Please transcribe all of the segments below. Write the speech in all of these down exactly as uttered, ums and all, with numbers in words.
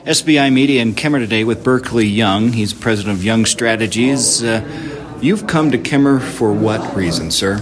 S B I Media in Kemmer today with Berkeley Young. He's president of Young Strategies. Uh, you've come to Kemmer for what reason, sir?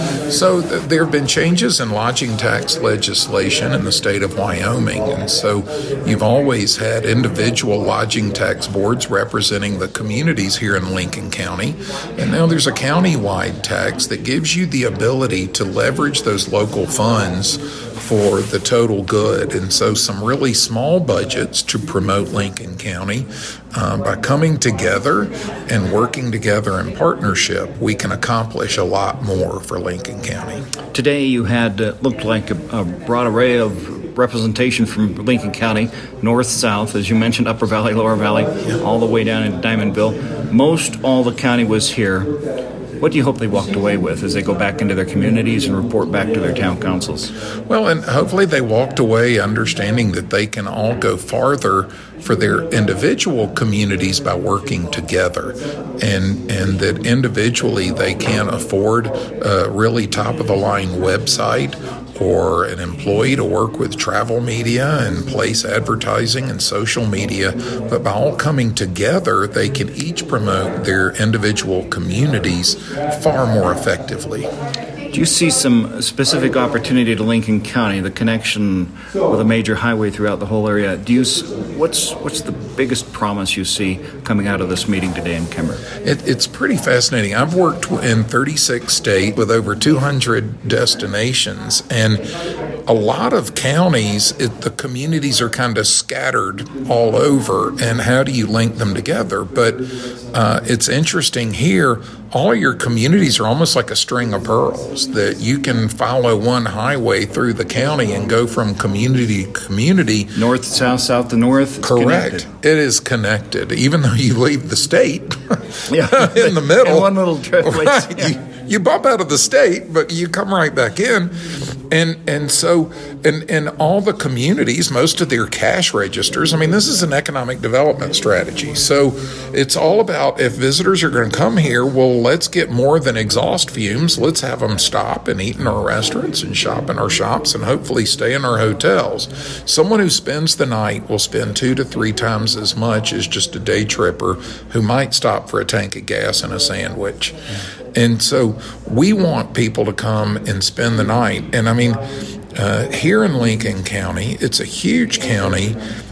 So th- there have been changes in lodging tax legislation in the state of Wyoming, and so you've always had individual lodging tax boards representing the communities here in Lincoln County, and now there's a county-wide tax that gives you the ability to leverage those local funds for the total good. And so some really small budgets to promote Lincoln County. Uh, by coming together and working together in partnership, we can accomplish a lot more for Lincoln County. Today you had uh, looked like a, a broad array of representation from Lincoln County, north, south, as you mentioned, Upper Valley, Lower Valley, yeah. all the way down into Diamondville. Most all the county was here. What do you hope they walked away with as they go back into their communities and report back to their town councils? Well, and hopefully they walked away understanding that they can all go farther for their individual communities by working together, and and that individually they can afford a really top-of-the-line website or an employee to work with travel media and place advertising and social media, but by all coming together, they can each promote their individual communities far more effectively. Do you see some specific opportunity to Lincoln County, the connection with a major highway throughout the whole area? Do you what's what's the biggest promise you see coming out of this meeting today in Kemmer? It, it's pretty fascinating. I've worked in thirty-six states with over two hundred destinations, and a lot of counties, it, the communities are kind of scattered all over, and how do you link them together? But uh, it's interesting here, all your communities are almost like a string of pearls, that you can follow one highway through the county and go from community to community. North to south, south to north. Correct. Connected. It is connected, even though you leave the state yeah. in the middle. In one little trip. Right. Yeah. You, you bump out of the state, but you come right back in. And and so in, in all the communities, most of their cash registers, I mean, this is an economic development strategy. So it's all about, if visitors are going to come here, well, let's get more than exhaust fumes. Let's have them stop and eat in our restaurants and shop in our shops and hopefully stay in our hotels. Someone who spends the night will spend two to three times as much as just a day tripper who might stop for a tank of gas and a sandwich. And so we want people to come and spend the night. And I mean, uh, here in Lincoln County, it's a huge county,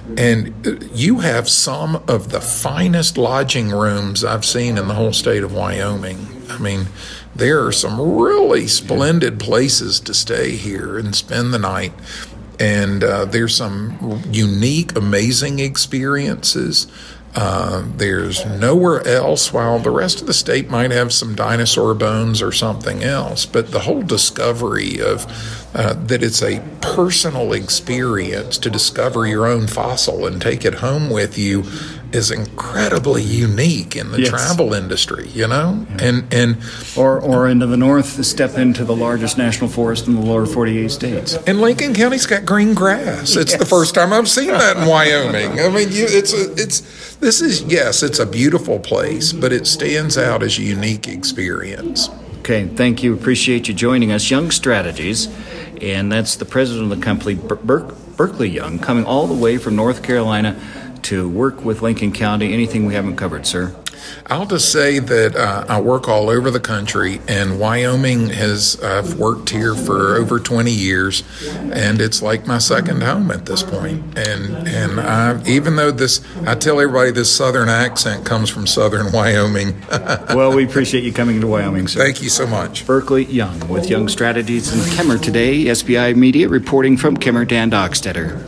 and you have some of the finest lodging rooms I've seen in the whole state of Wyoming. I mean, there are some really splendid places to stay here and spend the night. And uh, there's some unique, amazing experiences. Uh, there's nowhere else, while the rest of the state might have some dinosaur bones or something else, but the whole discovery of uh, that it's a personal experience to discover your own fossil and take it home with you is incredibly unique in the yes. travel industry, you know? Yeah. And and or or into the north, step into the largest national forest in the lower forty-eight states. And Lincoln County's got green grass. It's yes. the first time I've seen that in Wyoming. I mean, you, it's a, it's this is yes, it's a beautiful place, but it stands out as a unique experience. Okay, thank you. Appreciate you joining us. Young Strategies, and that's the president of the company, Ber- Berkeley Young, coming all the way from North Carolina to work with Lincoln County. Anything we haven't covered, sir? I'll just say that uh, I work all over the country, and Wyoming has, I've worked here for over twenty years, and it's like my second home at this point. And and I, even though this, I tell everybody this southern accent comes from southern Wyoming. Well, we appreciate you coming to Wyoming, sir. Thank you so much. Berkeley Young with Young Strategies in Kemmer today. S B I Media reporting from Kemmer, Dan Dockstetter.